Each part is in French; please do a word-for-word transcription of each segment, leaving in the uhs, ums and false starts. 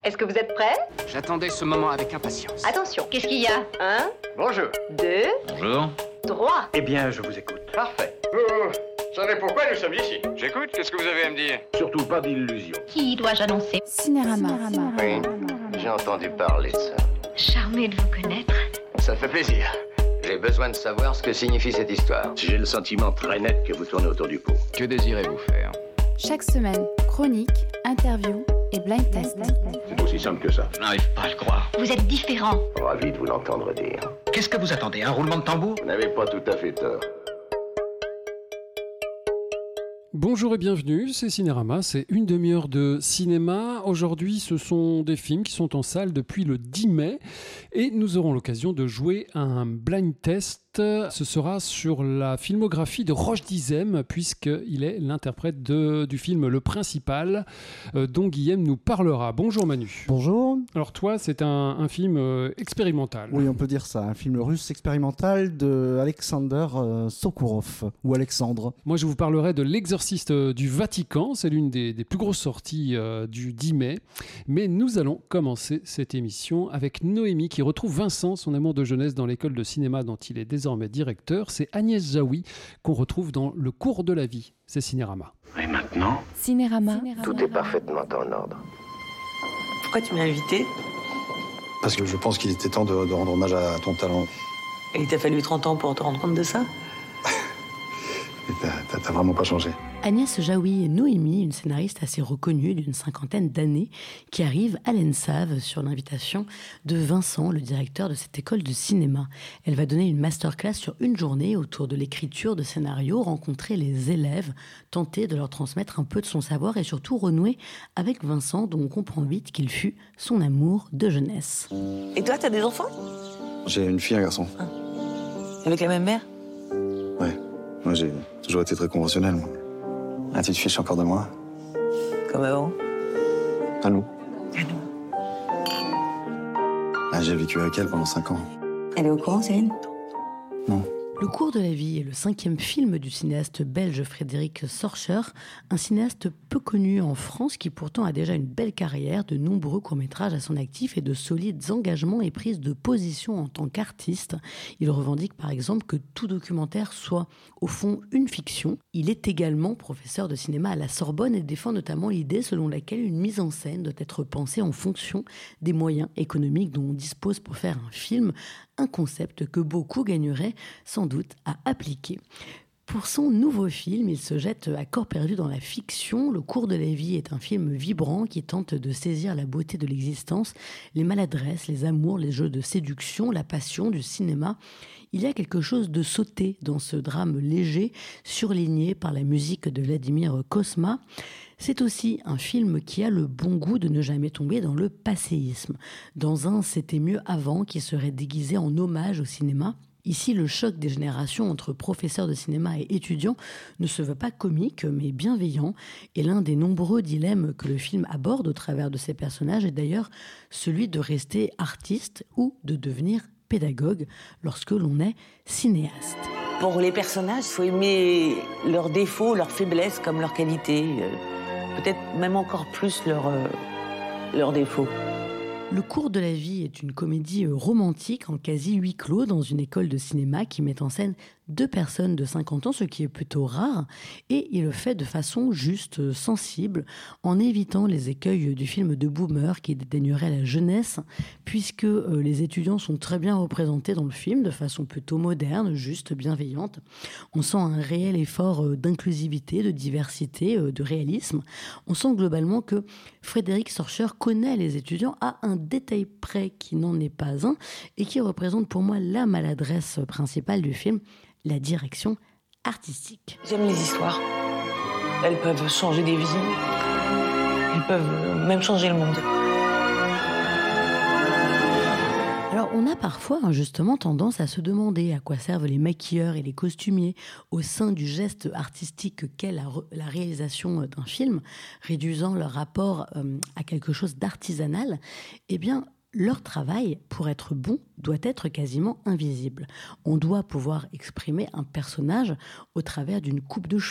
Est-ce que vous êtes prêts? J'attendais ce moment avec impatience. Attention, qu'est-ce qu'il y a? Un, Bonjour. deux, Bonjour. trois. Eh bien, je vous écoute. Parfait. Vous savez pourquoi nous sommes ici? J'écoute, qu'est-ce que vous avez à me dire? Surtout pas d'illusion. Qui dois-je annoncer? Cinérama. Oui, j'ai entendu parler de ça. Charmé de vous connaître. Ça fait plaisir. J'ai besoin de savoir ce que signifie cette histoire. J'ai le sentiment très net que vous tournez autour du pot. Que désirez-vous faire? Chaque semaine, chronique, interview et blind test. C'est aussi simple que ça. Je n'arrive pas à le croire. Vous êtes différent. Ravi de vous l'entendre dire. Qu'est-ce que vous attendez? Un roulement de tambour? Vous n'avez pas tout à fait tort. Bonjour et bienvenue, c'est Cinérama, c'est une demi-heure de cinéma. Aujourd'hui, ce sont des films qui sont en salle depuis le dix mai et nous aurons l'occasion de jouer un blind test. Ce sera sur la filmographie de Roch Dizem puisqu'il est l'interprète de, du film Le Principal euh, dont Guillaume nous parlera. Bonjour Manu. Bonjour. Alors toi, c'est un, un film euh, expérimental. Oui, on peut dire ça, un film russe expérimental de Alexander euh, Sokourov, ou Alexandre. Moi, je vous parlerai de L'Exorciste du Vatican. C'est l'une des, des plus grosses sorties euh, du dix mai. Mais nous allons commencer cette émission avec Noémie qui retrouve Vincent, son amour de jeunesse, dans l'école de cinéma dont il est désormais directeur. C'est Agnès Jaoui qu'on retrouve dans Le cours de la vie. C'est Cinérama. Et maintenant, Cinérama. tout est parfaitement en ordre. Pourquoi tu m'as invité? Parce que je pense qu'il était temps de, de rendre hommage à ton talent. Et il t'a fallu trente ans pour te rendre compte de ça? Et t'as, t'as, t'as vraiment pas changé. Agnès Jaoui est Noémie, une scénariste assez reconnue d'une cinquantaine d'années, qui arrive à l'ENSAV sur l'invitation de Vincent, le directeur de cette école de cinéma. Elle va donner une masterclass sur une journée autour de l'écriture de scénarios, rencontrer les élèves, tenter de leur transmettre un peu de son savoir et surtout renouer avec Vincent, dont on comprend vite qu'il fut son amour de jeunesse. Et toi, t'as des enfants? J'ai une fille et un garçon. Ah. Avec la même mère? Ouais. Moi, j'ai toujours été très conventionnel, moi. Ah, tu te fiches encore de moi? Comme avant? À nous. À nous. Ah, j'ai vécu avec elle pendant cinq ans. Elle est au courant, Céline? Non. Le cours de la vie est le cinquième film du cinéaste belge Frédéric Sorcher, un cinéaste peu connu en France qui pourtant a déjà une belle carrière, de nombreux courts-métrages à son actif et de solides engagements et prises de position en tant qu'artiste. Il revendique par exemple que tout documentaire soit au fond une fiction. Il est également professeur de cinéma à la Sorbonne et défend notamment l'idée selon laquelle une mise en scène doit être pensée en fonction des moyens économiques dont on dispose pour faire un film, un concept que beaucoup gagneraient sans doute à appliquer. Pour son nouveau film, il se jette à corps perdu dans la fiction. Le cours de la vie est un film vibrant qui tente de saisir la beauté de l'existence, les maladresses, les amours, les jeux de séduction, la passion du cinéma. Il y a quelque chose de sauté dans ce drame léger, surligné par la musique de Vladimir Cosma. C'est aussi un film qui a le bon goût de ne jamais tomber dans le passéisme. Dans un « C'était mieux avant » qui serait déguisé en hommage au cinéma. Ici, le choc des générations entre professeurs de cinéma et étudiants ne se veut pas comique, mais bienveillant. Et l'un des nombreux dilemmes que le film aborde au travers de ses personnages est d'ailleurs celui de rester artiste ou de devenir pédagogue lorsque l'on est cinéaste. Pour les personnages, il faut aimer leurs défauts, leurs faiblesses comme leurs qualités. Peut-être même encore plus leurs, euh, leurs défauts. Le cours de la vie est une comédie romantique en quasi huis clos dans une école de cinéma qui met en scène deux personnes de cinquante ans, ce qui est plutôt rare, et il le fait de façon juste, sensible, en évitant les écueils du film de boomer qui dédaignerait la jeunesse, puisque euh, les étudiants sont très bien représentés dans le film, de façon plutôt moderne, juste, bienveillante. On sent un réel effort euh, d'inclusivité, de diversité, euh, de réalisme. On sent globalement que Frédéric Sorcher connaît les étudiants à un détail près qui n'en est pas un, et qui représente pour moi la maladresse principale du film, la direction artistique. J'aime les histoires. Elles peuvent changer des vies. Elles peuvent même changer le monde. Alors, on a parfois justement tendance à se demander à quoi servent les maquilleurs et les costumiers au sein du geste artistique qu'est la, re- la réalisation d'un film, réduisant leur rapport euh, à quelque chose d'artisanal. Eh bien, leur travail, pour être bon, doit être quasiment invisible. On doit pouvoir exprimer un personnage au travers d'une coupe de cheveux,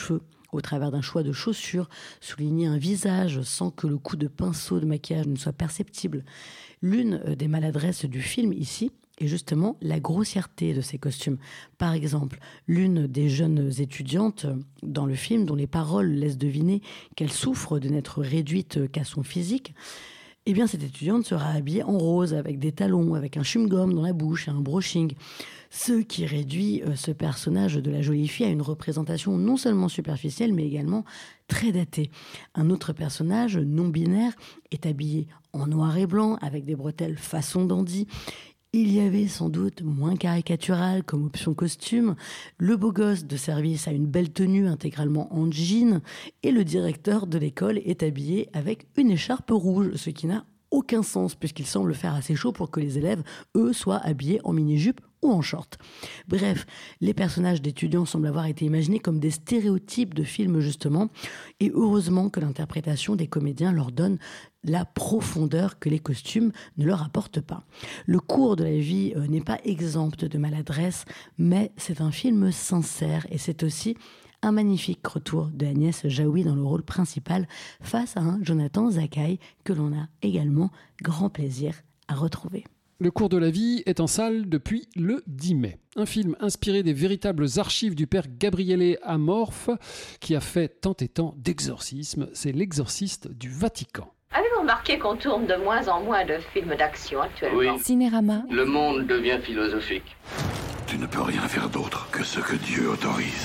au travers d'un choix de chaussures, souligner un visage sans que le coup de pinceau de maquillage ne soit perceptible. L'une des maladresses du film ici est justement la grossièreté de ces costumes. Par exemple, l'une des jeunes étudiantes dans le film, dont les paroles laissent deviner qu'elle souffre de n'être réduite qu'à son physique, eh bien cette étudiante sera habillée en rose, avec des talons, avec un chewing-gum dans la bouche et un brushing. Ce qui réduit ce personnage de la jolie fille à une représentation non seulement superficielle, mais également très datée. Un autre personnage, non-binaire, est habillé en noir et blanc, avec des bretelles façon dandy. Il y avait sans doute moins caricatural comme option costume. Le beau gosse de service a une belle tenue intégralement en jean et le directeur de l'école est habillé avec une écharpe rouge, ce qui n'a aucun sens puisqu'il semble faire assez chaud pour que les élèves, eux, soient habillés en mini-jupe ou en short. Bref, les personnages d'étudiants semblent avoir été imaginés comme des stéréotypes de films justement, et heureusement que l'interprétation des comédiens leur donne la profondeur que les costumes ne leur apportent pas. Le cours de la vie euh, n'est pas exempt de maladresse, mais c'est un film sincère et c'est aussi un magnifique retour de Agnès Jaoui dans le rôle principal face à un Jonathan Zakaï que l'on a également grand plaisir à retrouver. Le cours de la vie est en salle depuis le dix mai. Un film inspiré des véritables archives du père Gabriele Amorf qui a fait tant et tant d'exorcismes. C'est l'exorciste du Vatican. Avez-vous remarqué qu'on tourne de moins en moins de films d'action actuellement? Oui. Cinérama. Le monde devient philosophique. Tu ne peux rien faire d'autre que ce que Dieu autorise.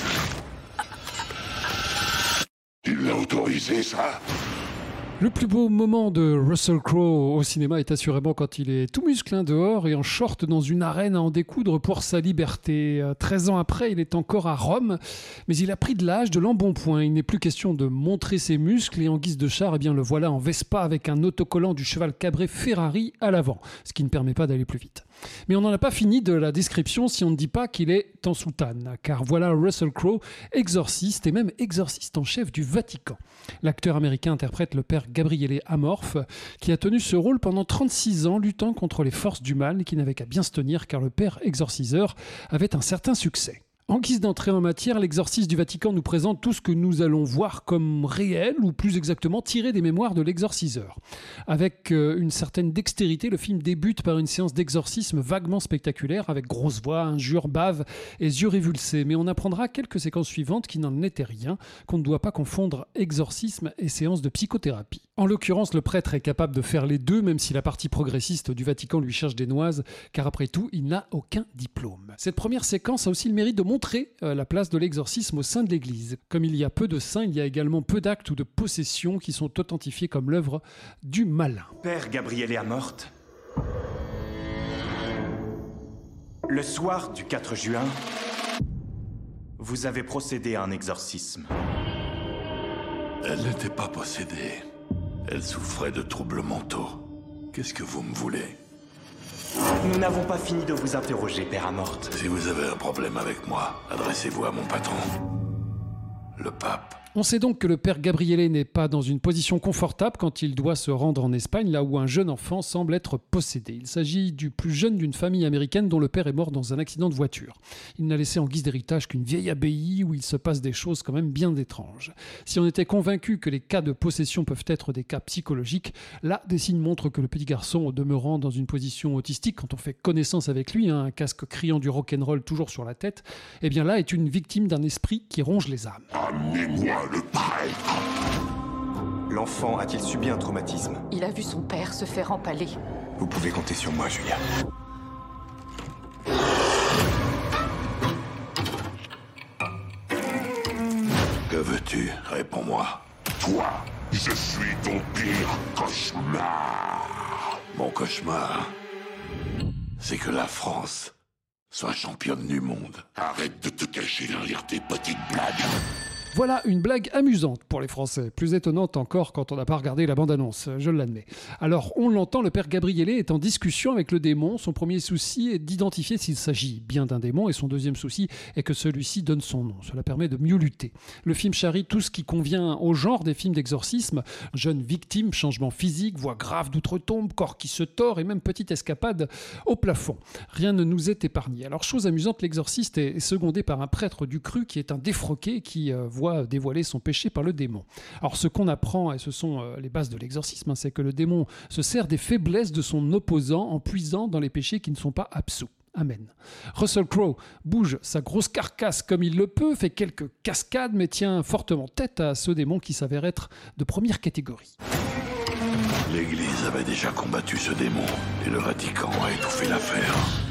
Tu l'as autorisé, ça? Le plus beau moment de Russell Crowe au cinéma est assurément quand il est tout musclin dehors et en short dans une arène à en découdre pour sa liberté. treize ans après, il est encore à Rome, mais il a pris de l'âge, de l'embonpoint. Il n'est plus question de montrer ses muscles et en guise de char, eh bien le voilà en Vespa avec un autocollant du cheval cabré Ferrari à l'avant, ce qui ne permet pas d'aller plus vite. Mais on n'en a pas fini de la description si on ne dit pas qu'il est en soutane, car voilà Russell Crowe, exorciste et même exorciste en chef du Vatican. L'acteur américain interprète le père Gabriele Amorf, qui a tenu ce rôle pendant trente-six ans, luttant contre les forces du mal et qui n'avait qu'à bien se tenir car le père exorciseur avait un certain succès. En guise d'entrée en matière, l'exorciste du Vatican nous présente tout ce que nous allons voir comme réel, ou plus exactement tiré des mémoires de l'exorciseur. Avec euh, une certaine dextérité, le film débute par une séance d'exorcisme vaguement spectaculaire, avec grosse voix, injures, baves et yeux révulsés. Mais on apprendra quelques séquences suivantes qui n'en étaient rien, qu'on ne doit pas confondre exorcisme et séance de psychothérapie. En l'occurrence, le prêtre est capable de faire les deux, même si la partie progressiste du Vatican lui cherche des noises, car après tout, il n'a aucun diplôme. Cette première séquence a aussi le mérite de montrer euh, la place de l'exorcisme au sein de l'Église. Comme il y a peu de saints, il y a également peu d'actes ou de possessions qui sont authentifiés comme l'œuvre du malin. Père Gabriele Amorf, le soir du quatre juin, vous avez procédé à un exorcisme. Elle n'était pas possédée. Elle souffrait de troubles mentaux. Qu'est-ce que vous me voulez? Nous n'avons pas fini de vous interroger, Père Amorf. Si vous avez un problème avec moi, adressez-vous à mon patron, le pape. On sait donc que le père Gabriele n'est pas dans une position confortable quand il doit se rendre en Espagne, là où un jeune enfant semble être possédé. Il s'agit du plus jeune d'une famille américaine dont le père est mort dans un accident de voiture. Il n'a laissé en guise d'héritage qu'une vieille abbaye où il se passe des choses quand même bien étranges. Si on était convaincu que les cas de possession peuvent être des cas psychologiques, là, des signes montrent que le petit garçon, au demeurant dans une position autistique, quand on fait connaissance avec lui, hein, un casque criant du rock'n'roll toujours sur la tête, eh bien là est une victime d'un esprit qui ronge les âmes. Amenez-moi le prêtre. L'enfant a-t-il subi un traumatisme? Il a vu son père se faire empaler. Vous pouvez compter sur moi, Julia. Que veux-tu? Réponds-moi. Toi, je suis ton pire cauchemar. Mon cauchemar, c'est que la France soit championne du monde. Arrête de te cacher derrière tes petites blagues. Voilà une blague amusante pour les Français, plus étonnante encore quand on n'a pas regardé la bande-annonce, je l'admets. Alors, on l'entend, le père Gabriele est en discussion avec le démon. Son premier souci est d'identifier s'il s'agit bien d'un démon, et son deuxième souci est que celui-ci donne son nom. Cela permet de mieux lutter. Le film charrie tout ce qui convient au genre des films d'exorcisme. Jeune victime, changement physique, voix grave d'outre-tombe, corps qui se tord et même petite escapade au plafond. Rien ne nous est épargné. Alors, chose amusante, l'exorciste est secondé par un prêtre du cru qui est un défroqué qui euh, voit voit dévoiler son péché par le démon. Alors ce qu'on apprend, et ce sont euh, les bases de l'exorcisme, hein, c'est que le démon se sert des faiblesses de son opposant en puisant dans les péchés qui ne sont pas absous. Amen. Russell Crowe bouge sa grosse carcasse comme il le peut, fait quelques cascades, mais tient fortement tête à ce démon qui s'avère être de première catégorie. L'Église avait déjà combattu ce démon et le Vatican a étouffé l'affaire.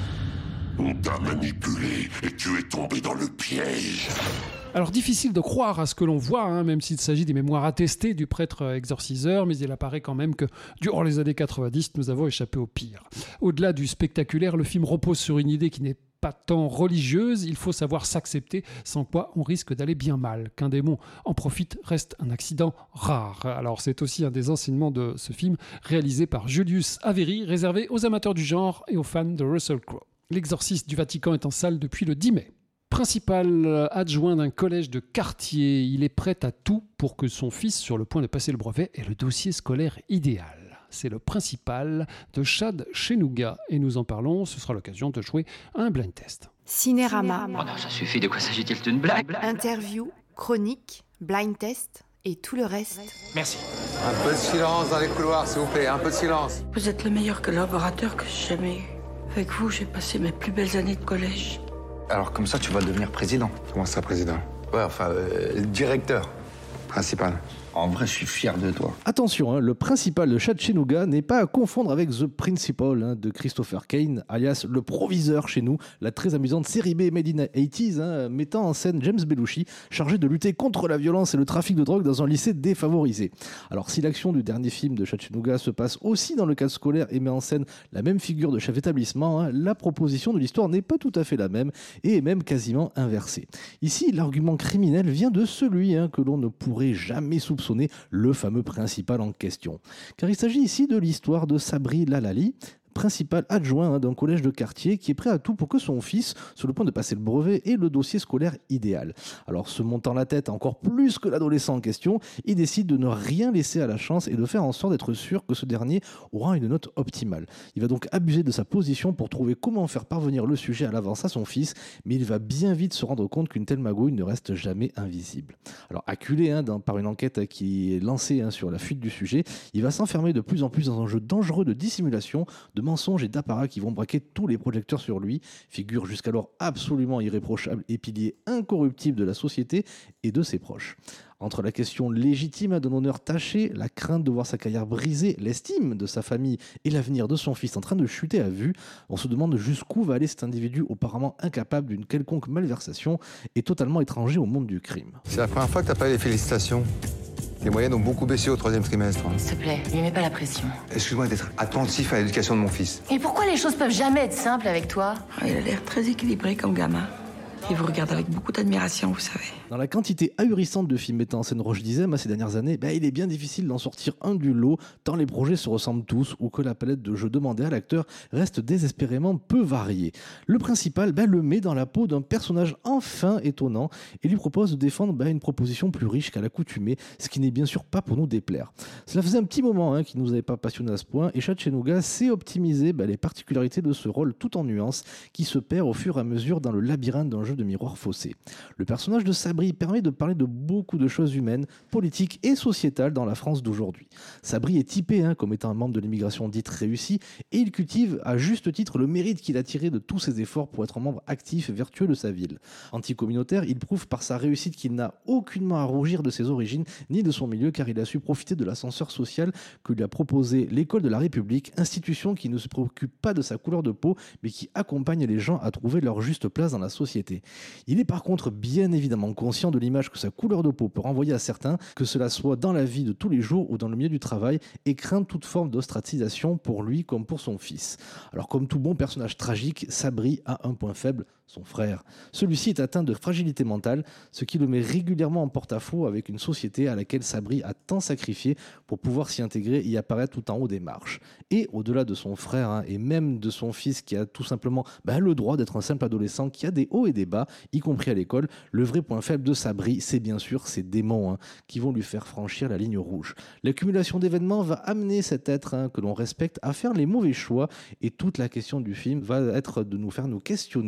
On t'a manipulé et tu es tombé dans le piège. Alors difficile de croire à ce que l'on voit, hein, même s'il s'agit des mémoires attestées du prêtre exorciseur, mais il apparaît quand même que durant les années quatre-vingt-dix, nous avons échappé au pire. Au-delà du spectaculaire, le film repose sur une idée qui n'est pas tant religieuse, il faut savoir s'accepter, sans quoi on risque d'aller bien mal. Qu'un démon en profite reste un accident rare. Alors c'est aussi un des enseignements de ce film, réalisé par Julius Avery, réservé aux amateurs du genre et aux fans de Russell Crowe. L'exorciste du Vatican est en salle depuis le dix mai. Principal adjoint d'un collège de quartier, il est prêt à tout pour que son fils, sur le point de passer le brevet, ait le dossier scolaire idéal. C'est le principal de Chad Chenouga et nous en parlons, ce sera l'occasion de jouer à un blind test. Cinérama. Oh non, ça suffit, de quoi s'agit-il? D'une blague? Interview, chronique, blind test et tout le reste. Merci. Un peu de silence dans les couloirs, s'il vous plaît, un peu de silence. Vous êtes le meilleur collaborateur que j'ai jamais eu. Avec vous, j'ai passé mes plus belles années de collège. Alors comme ça, tu vas devenir président. Comment ça, président? Ouais, enfin, euh, directeur. Principal. En vrai, je suis fier de toi. Attention, hein, le principal de Chad Chenouga n'est pas à confondre avec The Principal hein, de Christopher Kane, alias le proviseur chez nous, la très amusante série B made in eighties, hein, mettant en scène James Belushi, chargé de lutter contre la violence et le trafic de drogue dans un lycée défavorisé. Alors si l'action du dernier film de Chad Chenouga se passe aussi dans le cadre scolaire et met en scène la même figure de chef d'établissement, hein, la proposition de l'histoire n'est pas tout à fait la même et est même quasiment inversée. Ici, l'argument criminel vient de celui hein, que l'on ne pourrait jamais soupçonner, le fameux principal en question. Car il s'agit ici de l'histoire de Sabri Lalali, principal adjoint hein, d'un collège de quartier qui est prêt à tout pour que son fils, sur le point de passer le brevet, ait le dossier scolaire idéal. Alors, se montant la tête encore plus que l'adolescent en question, il décide de ne rien laisser à la chance et de faire en sorte d'être sûr que ce dernier aura une note optimale. Il va donc abuser de sa position pour trouver comment faire parvenir le sujet à l'avance à son fils, mais il va bien vite se rendre compte qu'une telle magouille ne reste jamais invisible. Alors, acculé hein, dans, par une enquête qui est lancée hein, sur la fuite du sujet, il va s'enfermer de plus en plus dans un jeu dangereux de dissimulation, de mensonges et d'apparats qui vont braquer tous les projecteurs sur lui, figure jusqu'alors absolument irréprochable et pilier incorruptible de la société et de ses proches. Entre la question légitime d'un honneur taché, la crainte de voir sa carrière brisée, l'estime de sa famille et l'avenir de son fils en train de chuter à vue, on se demande jusqu'où va aller cet individu apparemment incapable d'une quelconque malversation et totalement étranger au monde du crime. C'est la première fois que t'as pas eu les félicitations. Les moyennes ont beaucoup baissé au troisième trimestre. S'il te plaît, lui mets pas la pression. Excuse-moi d'être attentif à l'éducation de mon fils. Et pourquoi les choses peuvent jamais être simples avec toi? Il a l'air très équilibré comme gamin. Il vous regarde avec beaucoup d'admiration, vous savez. Dans la quantité ahurissante de films mettant en scène Roche Dizem ces dernières années, bah, il est bien difficile d'en sortir un du lot, tant les projets se ressemblent tous ou que la palette de jeux demandée à l'acteur reste désespérément peu variée. Le principal bah, le met dans la peau d'un personnage enfin étonnant et lui propose de défendre bah, une proposition plus riche qu'à l'accoutumée, ce qui n'est bien sûr pas pour nous déplaire. Cela faisait un petit moment hein, qu'il ne nous avait pas passionné à ce point et Chad Chenouga sait optimiser bah, les particularités de ce rôle tout en nuances qui se perd au fur et à mesure dans le labyrinthe d'un jeu de miroir faussé. Le personnage de Sabri permet de parler de beaucoup de choses humaines, politiques et sociétales dans la France d'aujourd'hui. Sabri est typé hein, comme étant un membre de l'immigration dite réussie et il cultive à juste titre le mérite qu'il a tiré de tous ses efforts pour être un membre actif et vertueux de sa ville. Anticommunautaire, il prouve par sa réussite qu'il n'a aucunement à rougir de ses origines ni de son milieu car il a su profiter de l'ascenseur social que lui a proposé l'école de la République, institution qui ne se préoccupe pas de sa couleur de peau mais qui accompagne les gens à trouver leur juste place dans la société. Il est par contre bien évidemment conscient de l'image que sa couleur de peau peut renvoyer à certains, que cela soit dans la vie de tous les jours ou dans le milieu du travail, et craint toute forme d'ostracisation pour lui comme pour son fils. Alors comme tout bon personnage tragique, Sabri a un point faible, son frère. Celui-ci est atteint de fragilité mentale, ce qui le met régulièrement en porte-à-faux avec une société à laquelle Sabri a tant sacrifié pour pouvoir s'y intégrer et y apparaître tout en haut des marches. Et au-delà de son frère hein, et même de son fils qui a tout simplement bah, le droit d'être un simple adolescent qui a des hauts et des bas, y compris à l'école, le vrai point faible de Sabri, c'est bien sûr ces démons hein, qui vont lui faire franchir la ligne rouge. L'accumulation d'événements va amener cet être hein, que l'on respecte à faire les mauvais choix et toute la question du film va être de nous faire nous questionner sur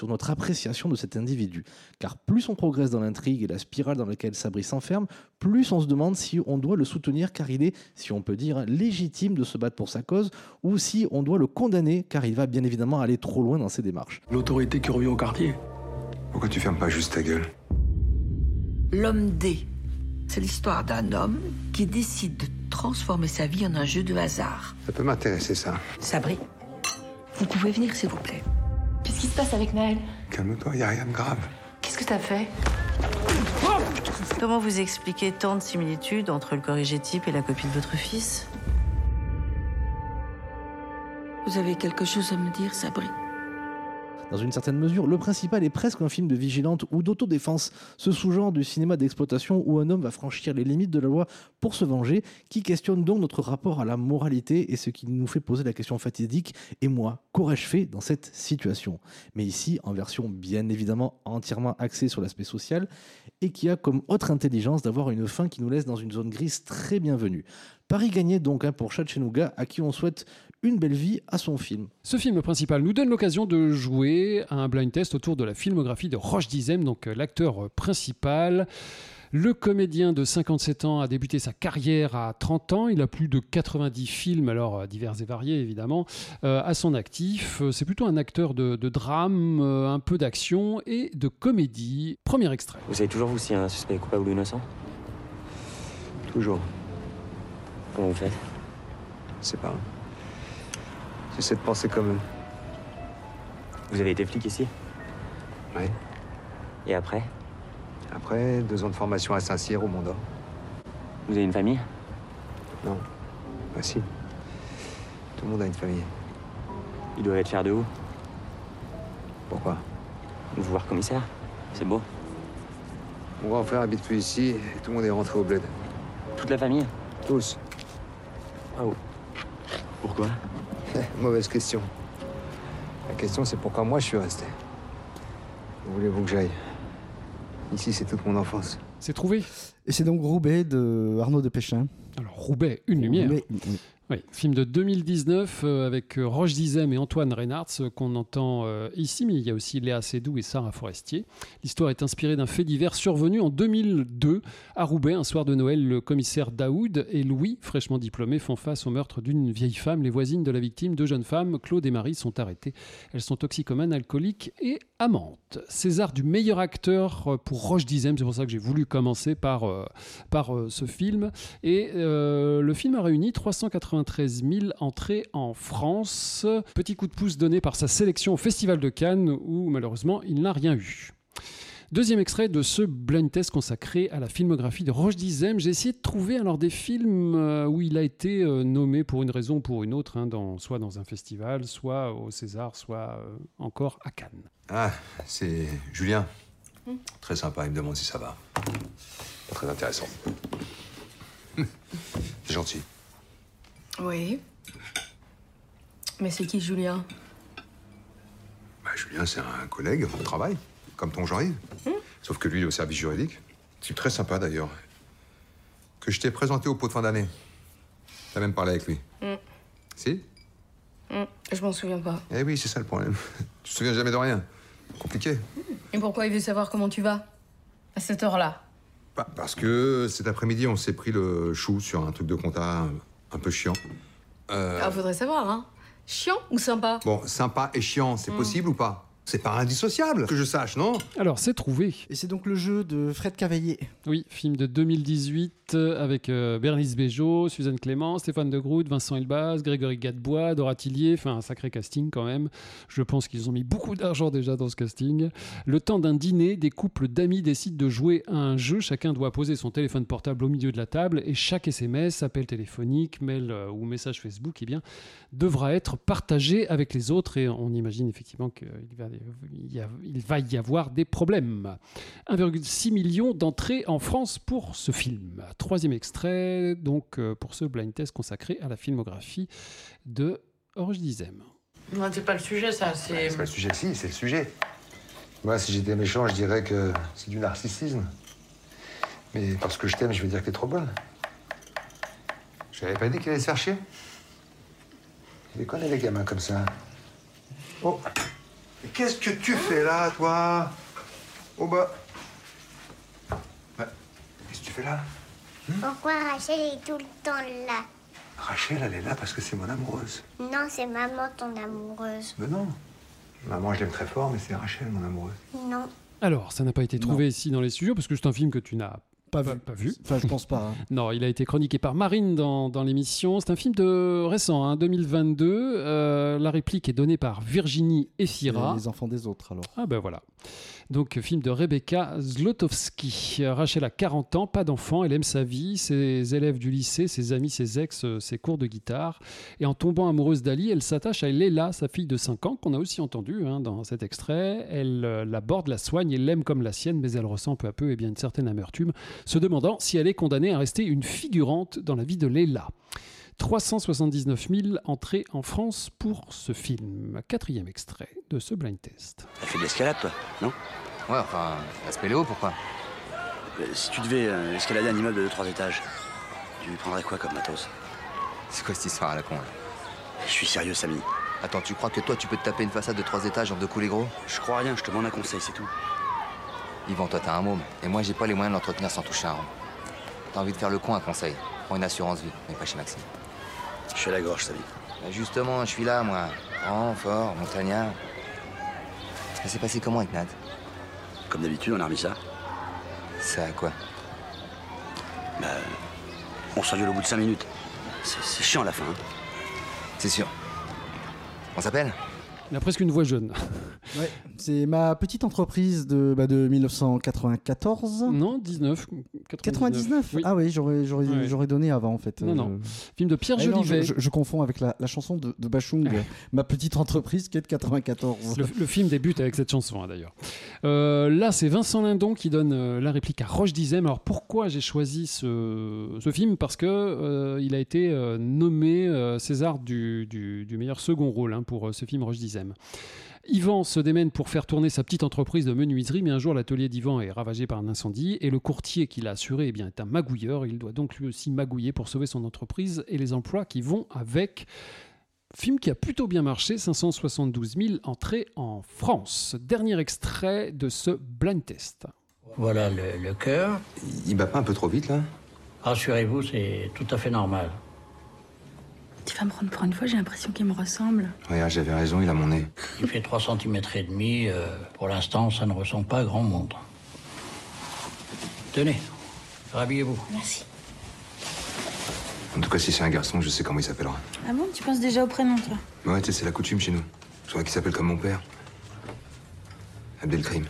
sur notre appréciation de cet individu. Car plus on progresse dans l'intrigue et la spirale dans laquelle Sabri s'enferme, plus on se demande si on doit le soutenir car il est, si on peut dire, légitime de se battre pour sa cause, ou si on doit le condamner car il va bien évidemment aller trop loin dans ses démarches. L'autorité qui revient au quartier. Pourquoi tu fermes pas juste ta gueule? L'homme D, c'est l'histoire d'un homme qui décide de transformer sa vie en un jeu de hasard. Ça peut m'intéresser, ça. Sabri, vous pouvez venir, s'il vous plaît. Qu'est-ce qui se passe avec Naël? Calme-toi, y a rien de grave. Qu'est-ce que t'as fait? Comment vous expliquez tant de similitudes entre le corrigé type et la copie de votre fils? Vous avez quelque chose à me dire, Sabri? Dans une certaine mesure, le principal est presque un film de vigilante ou d'autodéfense, ce sous-genre du cinéma d'exploitation où un homme va franchir les limites de la loi pour se venger, qui questionne donc notre rapport à la moralité et ce qui nous fait poser la question fatidique « Et moi, qu'aurais-je fait dans cette situation ?» Mais ici, en version bien évidemment entièrement axée sur l'aspect social et qui a comme autre intelligence d'avoir une fin qui nous laisse dans une zone grise très bienvenue. Paris gagné donc hein, pour Chad Chenouga, à qui on souhaite une belle vie à son film. Ce film principal nous donne l'occasion de jouer à un blind test autour de la filmographie de Roch Dizem, donc l'acteur principal. Le comédien de cinquante-sept ans a débuté sa carrière à trente ans. Il a plus de quatre-vingt-dix films, alors divers et variés évidemment, euh, à son actif. C'est plutôt un acteur de, de drame, euh, un peu d'action et de comédie. Premier extrait. Vous savez toujours vous si un suspect est coupable ou innocent? Toujours. Comment vous faites? C'est pas. J'essaie de penser comme eux. Vous avez été flic ici? Oui. Et après? Après, deux ans de formation à Saint-Cyr au Mont d'Or. Vous avez une famille? Non. Bah si. Tout le monde a une famille. Ils doivent être fiers de vous. Pourquoi? De vous voir commissaire. C'est beau. Mon grand frère habite plus ici et tout le monde est rentré au bled. Toute la famille? Tous. Ah oh. Pourquoi? Mauvaise question. La question, c'est pourquoi moi je suis resté. Où voulez-vous que j'aille? Ici, c'est toute mon enfance. C'est trouvé. Et c'est donc Roubaix de Arnaud Desplechin. Alors Roubaix, une lumière. Roubaix, oui. Oui, film de deux mille dix-neuf euh, avec Roch Dizem et Antoine Reynards euh, qu'on entend euh, ici, mais il y a aussi Léa Seydoux et Sarah Forestier. L'histoire est inspirée d'un fait divers survenu en deux mille deux à Roubaix. Un soir de Noël, le commissaire Daoud et Louis, fraîchement diplômés, font face au meurtre d'une vieille femme. Les voisines de la victime, deux jeunes femmes, Claude et Marie, sont arrêtées. Elles sont toxicomanes, alcooliques et amantes. César du meilleur acteur pour Roch Dizem, c'est pour ça que j'ai voulu commencer par, euh, par euh, ce film. Et euh, le film a réuni trois cent quatre-vingt-treize mille entrées en France. Petit coup de pouce donné par sa sélection au Festival de Cannes où malheureusement il n'a rien eu. Deuxième extrait de ce blind test consacré à la filmographie de Roch Dizem. J'ai essayé de trouver alors des films où il a été nommé pour une raison ou pour une autre, hein, dans, soit dans un festival, soit au César, soit euh, encore à Cannes. Ah, c'est Julien. Mmh. Très sympa, il me demande si ça va. Pas très intéressant. C'est gentil. Oui. Mais c'est qui, Julien? Bah, Julien, c'est un collègue au travail, comme ton Jean-Yves. Mmh. Sauf que lui, il est au service juridique. C'est très sympa, d'ailleurs. Que je t'ai présenté au pot de fin d'année. T'as même parlé avec lui. Mmh. Si? Mmh. Je m'en souviens pas. Eh oui, c'est ça le problème. Tu te souviens jamais de rien. Compliqué. Et pourquoi il veut savoir comment tu vas? À cette heure-là? Bah, parce que cet après-midi, on s'est pris le chou sur un truc de compta un, un peu chiant. Euh... Ah, faudrait savoir, hein. Chiant ou sympa? Bon, sympa et chiant, c'est mmh. possible ou pas? C'est pas indissociable, que je sache, non? Alors, c'est trouvé. Et c'est donc le jeu de Fred Cavaillé. Oui, film de deux mille dix-huit avec euh, Bernice Bejo, Suzanne Clément, Stéphane de Groot, Vincent Elbaz, Grégory Gadebois, Dora Tillier, enfin un sacré casting quand même. Je pense qu'ils ont mis beaucoup d'argent déjà dans ce casting. Le temps d'un dîner, des couples d'amis décident de jouer à un jeu. Chacun doit poser son téléphone portable au milieu de la table et chaque S M S, appel téléphonique, mail euh, ou message Facebook, eh bien, devra être partagé avec les autres et on imagine effectivement qu'il va, il y a, il va y avoir des problèmes. un virgule six million d'entrées en France pour ce film. Troisième extrait, donc, pour ce blind test consacré à la filmographie de Roch Dizem. Non, c'est pas le sujet, ça. C'est... Ouais, c'est pas le sujet, si, c'est le sujet. Moi, si j'étais méchant, je dirais que c'est du narcissisme. Mais parce que je t'aime, je vais dire que t'es trop bonne. Je t'avais pas dit qu'il allait se faire chier. Déconnez les gamins comme ça. Oh, Et qu'est-ce que tu fais là, toi? Au bas. Bah, qu'est-ce que tu fais là? hmm Pourquoi Rachel est tout le temps là? Rachel, elle est là parce que c'est mon amoureuse. Non, c'est maman ton amoureuse. Mais non. Maman, je l'aime très fort, mais c'est Rachel, mon amoureuse. Non. Alors, ça n'a pas été trouvé non. ici dans les studios parce que c'est un film que tu n'as pas, pas vu. Pas vu. Enfin, je pense pas. Hein. Non, il a été chroniqué par Marine dans, dans l'émission. C'est un film de récent, hein, deux mille vingt-deux. Euh, la réplique est donnée par Virginie Efira. Les enfants des autres, alors. Ah ben voilà. Donc, film de Rebecca Zlotowski. Rachel a quarante ans, pas d'enfant, elle aime sa vie, ses élèves du lycée, ses amis, ses ex, ses cours de guitare. Et en tombant amoureuse d'Ali, elle s'attache à Leila, sa fille de cinq ans, qu'on a aussi entendue hein, dans cet extrait. Elle euh, l'aborde, la soigne et l'aime comme la sienne, mais elle ressent peu à peu eh bien, une certaine amertume, se demandant si elle est condamnée à rester une figurante dans la vie de Leila. trois cent soixante-dix-neuf mille entrées en France pour ce film. Quatrième extrait de ce blind test. T'as fait de l'escalade, toi, non? Ouais, enfin, la spéléo, pourquoi? euh, Si tu devais euh, escalader un immeuble de trois étages, tu prendrais quoi comme matos? C'est quoi cette histoire à la con, là? Je suis sérieux, Samy. Attends, tu crois que toi, tu peux te taper une façade de trois étages en deux coups les gros? Je crois rien, je te demande un conseil, c'est tout. Yvan, toi, t'as un môme, et moi, j'ai pas les moyens de l'entretenir sans toucher un rond. T'as envie de faire le con, un conseil. Prends une assurance vie, mais pas chez Maxime. Je suis à la gorge, Samy. Bah justement, je suis là, moi. Grand, fort, montagnard. Ça s'est passé comment avec Nat? Comme d'habitude, on a remis ça. Ça a quoi? Bah... On s'engueule au bout de cinq minutes. C'est, c'est chiant à la fin. Hein. C'est sûr. On s'appelle? Il a presque une voix jeune. Ouais, c'est ma petite entreprise de, bah, de mille neuf cent quatre-vingt-quatorze. Non, dix-neuf. quatre-vingt-dix-neuf. Oui. Ah oui, j'aurais, j'aurais, ouais. j'aurais donné avant en fait. Non, euh, non. Film de Pierre eh Jolivet. Non, je, je, je confonds avec la, la chanson de, de Bachung, ma petite entreprise qui est de quatre-vingt-quatorze. Le, le film débute avec cette chanson hein, d'ailleurs. Euh, là, c'est Vincent Lindon qui donne euh, la réplique à Roche Dizem. Alors pourquoi j'ai choisi ce, ce film? Parce que euh, il a été euh, nommé euh, César du, du, du meilleur second rôle hein, pour euh, ce film Roche Dizem. Yvan se démène pour faire tourner sa petite entreprise de menuiserie, mais un jour l'atelier d'Yvan est ravagé par un incendie et le courtier qui l'a assuré eh bien, est un magouilleur. Il doit donc lui aussi magouiller pour sauver son entreprise et les emplois qui vont avec. Film qui a plutôt bien marché, cinq cent soixante-douze mille entrées en France. Dernier extrait de ce blind test. Voilà le, le cœur. Il bat pas un peu trop vite là? Rassurez-vous, c'est tout à fait normal. Tu vas me prendre pour une fois, j'ai l'impression qu'il me ressemble. Regarde, j'avais raison, il a mon nez. Il fait trois centimètres et demi. Euh, pour l'instant, ça ne ressemble pas à grand monde. Tenez, rhabillez-vous. Merci. En tout cas, si c'est un garçon, je sais comment il s'appellera. Ah bon, tu penses déjà au prénom, toi? Ouais, tu sais, c'est la coutume chez nous. Je voudrais qu'il s'appelle comme mon père. Abdelkrim.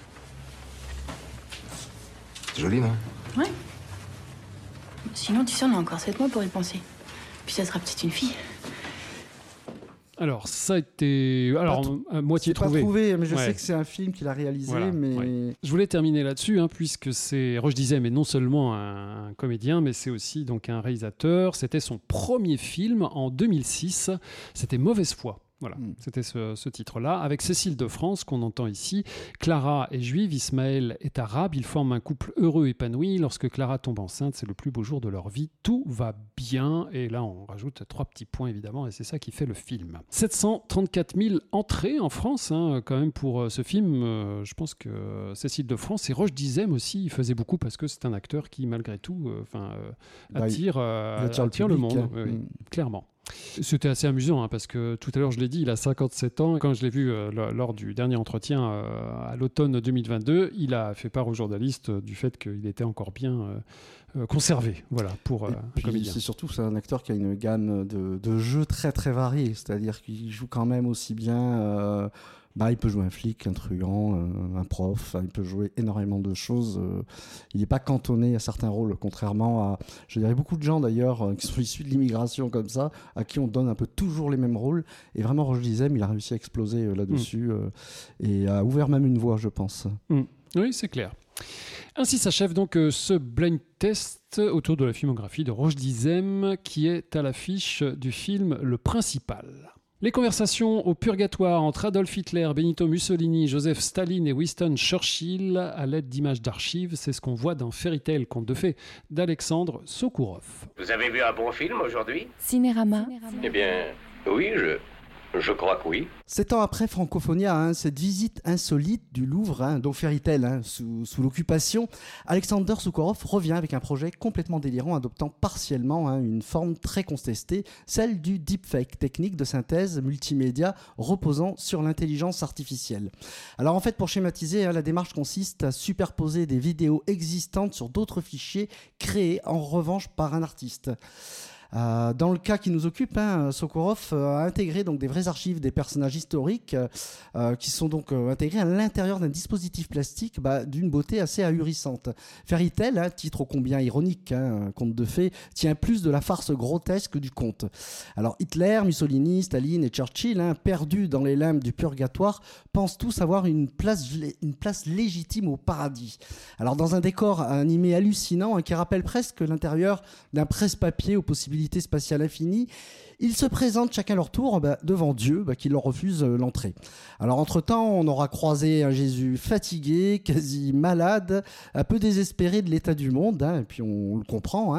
C'est joli, non? Ouais. Sinon, tu sais, on a encore sept mois pour y penser. Puis ça sera peut-être une fille. Alors, ça a été... Alors, pas à moitié c'est trouvé. Pas trouvé, mais je ouais. sais que c'est un film qu'il a réalisé, voilà, mais... Ouais. Je voulais terminer là-dessus, hein, puisque c'est... Roche Dizem est non seulement un comédien, mais c'est aussi donc un réalisateur. C'était son premier film en deux mille six. C'était Mauvaise foi. Voilà, mmh. C'était ce, ce titre-là. Avec Cécile de France, qu'on entend ici. Clara est juive, Ismaël est arabe. Ils forment un couple heureux, épanoui. Lorsque Clara tombe enceinte, c'est le plus beau jour de leur vie. Tout va bien. Et là, on rajoute trois petits points, évidemment, et c'est ça qui fait le film. sept cent trente-quatre mille entrées en France, hein, quand même, pour ce film. Euh, je pense que Cécile de France et Roche Dizem aussi, il faisait beaucoup parce que c'est un acteur qui, malgré tout, euh, euh, attire, euh, attire, attire le, le monde. Hein. Oui, mmh. Clairement. C'était assez amusant hein, parce que tout à l'heure je l'ai dit, il a cinquante-sept ans. Quand je l'ai vu euh, lors du dernier entretien euh, à l'automne deux mille vingt-deux, il a fait part aux journalistes euh, du fait qu'il était encore bien euh, euh, conservé. Voilà, pour euh, un comédien. C'est surtout c'est un acteur qui a une gamme de, de jeux très très variée, c'est-à-dire qu'il joue quand même aussi bien. Euh, Bah, il peut jouer un flic, un truand, euh, un prof, il peut jouer énormément de choses. Euh, il n'est pas cantonné à certains rôles, contrairement à, je dirais, beaucoup de gens d'ailleurs euh, qui sont issus de l'immigration comme ça, à qui on donne un peu toujours les mêmes rôles. Et vraiment, Roche Dizem, il a réussi à exploser euh, là-dessus mmh. euh, et a ouvert même une voie, je pense. Mmh. Oui, c'est clair. Ainsi s'achève donc euh, ce blind test autour de la filmographie de Roche Dizem, qui est à l'affiche du film Le Principal. Les conversations au purgatoire entre Adolf Hitler, Benito Mussolini, Joseph Staline et Winston Churchill à l'aide d'images d'archives, c'est ce qu'on voit dans Fairy Tale, conte de fées d'Alexandre Sokourov. Vous avez vu un bon film aujourd'hui? Cinérama. Eh bien, oui, je, Je crois que oui. Sept ans après Francophonia, hein, cette visite insolite du Louvre, hein, donc Fairy Tail, hein, sous, sous l'occupation, Alexander Sokurov revient avec un projet complètement délirant, adoptant partiellement hein, une forme très contestée, celle du deepfake, technique de synthèse multimédia reposant sur l'intelligence artificielle. Alors en fait, pour schématiser, hein, la démarche consiste à superposer des vidéos existantes sur d'autres fichiers créés en revanche par un artiste. Euh, dans le cas qui nous occupe, hein, Sokurov euh, a intégré donc des vraies archives des personnages historiques euh, qui sont donc euh, intégrés à l'intérieur d'un dispositif plastique bah, d'une beauté assez ahurissante. Fairy Tail, hein, titre ô combien ironique, hein, conte de fées, tient plus de la farce grotesque que du conte. Alors Hitler, Mussolini, Staline et Churchill, hein, perdus dans les limbes du purgatoire, pensent tous avoir une place, une place légitime au paradis. Alors dans un décor animé hallucinant hein, qui rappelle presque l'intérieur d'un presse-papier aux possibilités spatiale infinie, ils se présentent chacun leur tour bah, devant Dieu bah, qui leur refuse euh, l'entrée. Alors entre-temps, on aura croisé un Jésus fatigué, quasi malade, un peu désespéré de l'état du monde, hein, et puis on, on le comprend. Hein.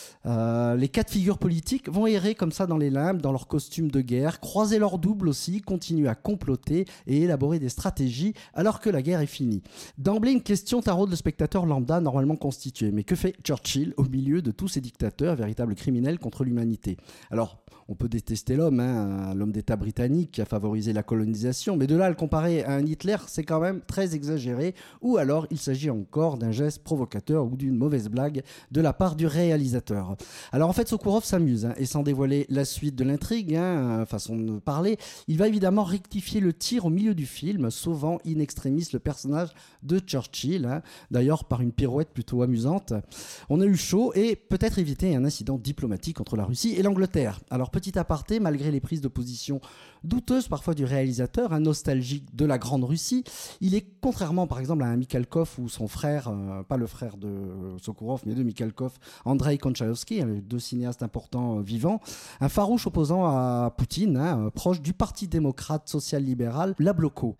Euh, les quatre figures politiques vont errer comme ça dans les limbes, dans leurs costumes de guerre, croiser leurs doubles aussi, continuer à comploter et élaborer des stratégies alors que la guerre est finie. D'emblée, une question taraude le spectateur lambda normalement constitué. Mais que fait Churchill au milieu de tous ces dictateurs, véritables criminels contre l'humanité ? Alors, on peut détester l'homme, hein, l'homme d'État britannique qui a favorisé la colonisation, mais de là à le comparer à un Hitler, c'est quand même très exagéré, ou alors il s'agit encore d'un geste provocateur ou d'une mauvaise blague de la part du réalisateur. Alors en fait, Sokurov s'amuse, hein, et sans dévoiler la suite de l'intrigue, hein, façon de parler, il va évidemment rectifier le tir au milieu du film, sauvant in extremis le personnage de Churchill, hein, d'ailleurs par une pirouette plutôt amusante. On a eu chaud et peut-être éviter un incident diplomatique entre la Russie et l'Angleterre. Alors petit aparté, malgré les prises de position douteuses parfois du réalisateur, un nostalgique de la Grande Russie, il est, contrairement par exemple à un Mikhalkov ou son frère, euh, pas le frère de Sokurov, mais de Mikhalkov, Andrei Konchalovsky, les deux cinéastes importants euh, vivants, un farouche opposant à Poutine, hein, euh, proche du Parti démocrate social-libéral, la Bloko.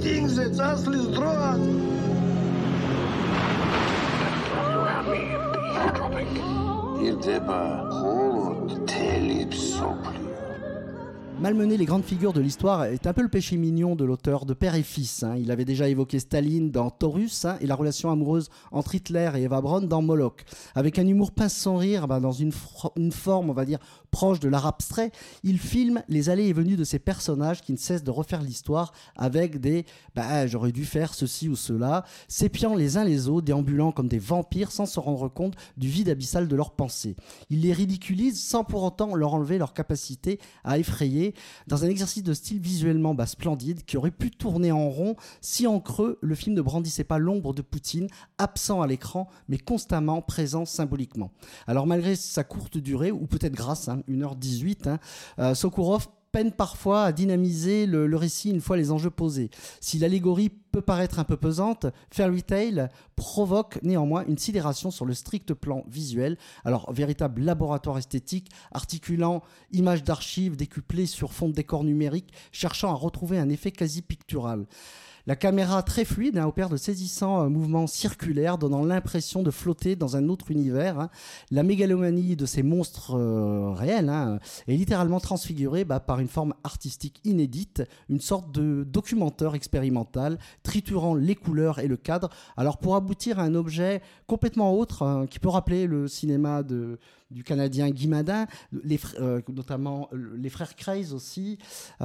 Malmener les grandes figures de l'histoire est un peu le péché mignon de l'auteur de Père et Fils. Hein. Il avait déjà évoqué Staline dans Taurus hein, et la relation amoureuse entre Hitler et Eva Braun dans Moloch. Avec un humour pince sans rire, bah, dans une, fr- une forme, on va dire, proche de l'art abstrait, il filme les allées et venues de ces personnages qui ne cessent de refaire l'histoire avec des bah, « j'aurais dû faire ceci ou cela », s'épiant les uns les autres, déambulant comme des vampires sans se rendre compte du vide abyssal de leurs pensées. Il les ridiculise sans pour autant leur enlever leur capacité à effrayer, dans un exercice de style visuellement bah, splendide qui aurait pu tourner en rond si en creux le film ne brandissait pas l'ombre de Poutine, absent à l'écran mais constamment présent symboliquement. Alors malgré sa courte durée, ou peut-être grâce, hein, une heure dix-huit, hein, euh, Sokurov peine parfois à dynamiser le, le récit une fois les enjeux posés. Si l'allégorie peut paraître un peu pesante, Fairy Tail provoque néanmoins une sidération sur le strict plan visuel. Alors, véritable laboratoire esthétique, articulant images d'archives décuplées sur fond de décor numérique, cherchant à retrouver un effet quasi pictural. La caméra très fluide hein, opère de saisissants euh, mouvements circulaires, donnant l'impression de flotter dans un autre univers. Hein. La mégalomanie de ces monstres euh, réels hein, est littéralement transfigurée bah, par une forme artistique inédite, une sorte de documentaire expérimental, triturant les couleurs et le cadre, alors pour aboutir à un objet complètement autre, hein, qui peut rappeler le cinéma de... du Canadien Guy Madin, les, euh, notamment les frères Craze aussi,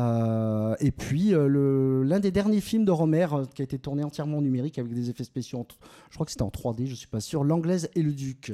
euh, et puis euh, le, l'un des derniers films de Romer euh, qui a été tourné entièrement en numérique avec des effets spéciaux, en, je crois que c'était en trois D, je ne suis pas sûr, L'Anglaise et le Duc.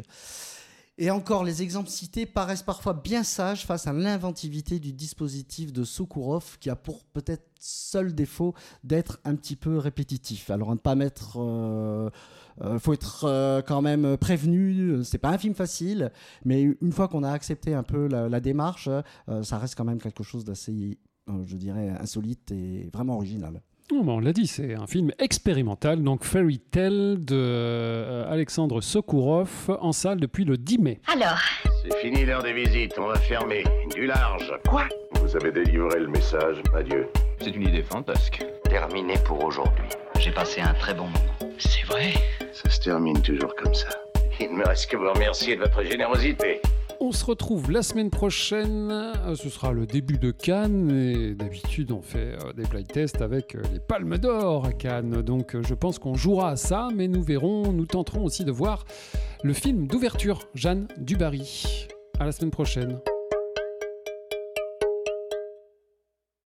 Et encore, les exemples cités paraissent parfois bien sages face à l'inventivité du dispositif de Sokurov qui a pour peut-être seul défaut d'être un petit peu répétitif. Alors à ne pas mettre... Euh, euh, faut être euh, quand même prévenu, c'est pas un film facile, mais une fois qu'on a accepté un peu la, la démarche, euh, ça reste quand même quelque chose d'assez, euh, je dirais, insolite et vraiment original. Oh, ben on l'a dit, c'est un film expérimental, donc Fairy Tail de euh, Alexandre Sokurov, en salle depuis le dix mai. Alors ? C'est fini l'heure des visites, on va fermer. Du large. Quoi ? Vous avez délivré le message, adieu. C'est une idée fantasque. Terminé pour aujourd'hui. J'ai passé un très bon moment. C'est vrai ? Ça se termine toujours comme ça. Il ne me reste que vous remercier de votre générosité. On se retrouve la semaine prochaine. Ce sera le début de Cannes. Et d'habitude, on fait des blind tests avec les Palmes d'Or à Cannes. Donc, je pense qu'on jouera à ça. Mais nous verrons, nous tenterons aussi de voir le film d'ouverture, Jeanne du Barry. À la semaine prochaine.